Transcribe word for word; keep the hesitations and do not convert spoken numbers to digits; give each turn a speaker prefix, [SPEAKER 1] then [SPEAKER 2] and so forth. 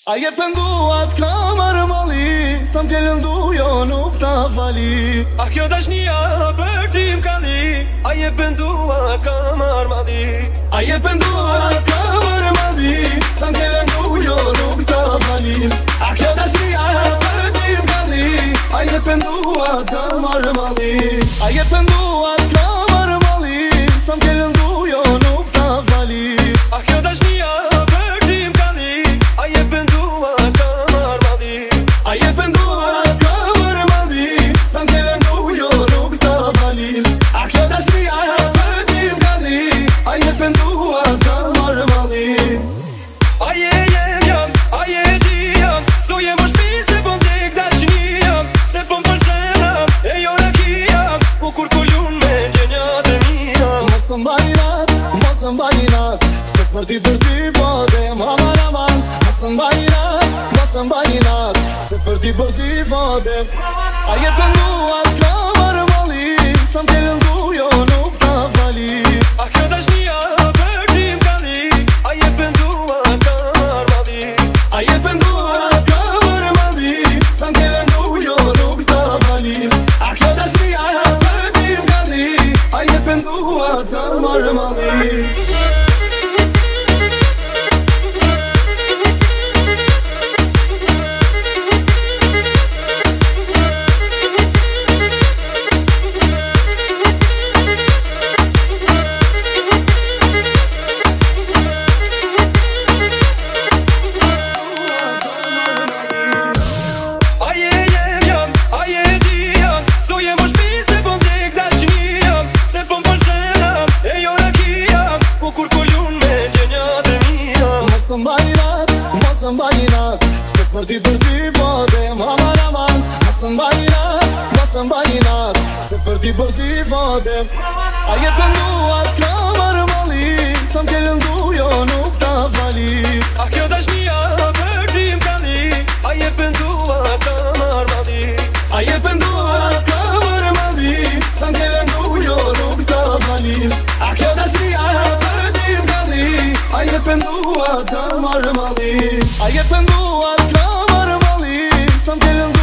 [SPEAKER 1] A je pënduat ka marë mali, sa m'kellën dujo nuk ta fali.
[SPEAKER 2] A kjo dashnia për ti m'kalli, a je pënduat ka marë mali.
[SPEAKER 1] A je pënduat ka marë mali, sa m'kellën dujo nuk ta fali. A kjo dashnia për ti m'kalli, a je pënduat ka marë mali. A je pënduat ka marë mali, sa m'kellën dujo nuk ta fali.
[SPEAKER 2] A kjo dashnia për ti m'kalli, a je pënduat ka marë mali.
[SPEAKER 1] A je pënduat ka marë mali, sa m'kellën dujo nuk ta fali. A kjo dashnia për ti m'kalli, a je pënduat ka marë mali.
[SPEAKER 2] A je jem jam, a je ti jam, thuje më shpit se po m'tek dashnia. Se po m'fol zemra, e jo rakia, u kur kullun me gjenjat e mija.
[SPEAKER 1] Mos m'bajnat, mos m'bajnat, se për ti për ti po dem aman aman. Mos m'bajnat, mos m'bajnat, se për ti për ti po dem. A je pënduat ka marë mali, sa m'kellën dujo nuk ta fali.
[SPEAKER 2] A kjo dashnia për ti m'kalli, a je pënduat ka marë mali.
[SPEAKER 1] A je pënduat ka marë mali, sa m'kellën dujo nuk ta fali. A kjo dashnia për ti m'kalli, a je pënduat ka marë mali. Mos m'bajnat, mos m'bajnat, se për ti për ti po dem aman aman. Mos m'bajnat, mos m'bajnat, se për ti për ti po dem. A je pënduat ka marë mali, sa m'kellën dujo nuk ta fali.
[SPEAKER 2] A kjo dashnia për ti m'kalli, a je pënduat ka marë mali.
[SPEAKER 1] A je pënduat ka marë mali, sa m'kellën dujo nuk ta fali. A kjo dashnia për ti m'kalli, a je pënduat ka marë mali. A je pënduat ka marë mali, sa m'kellën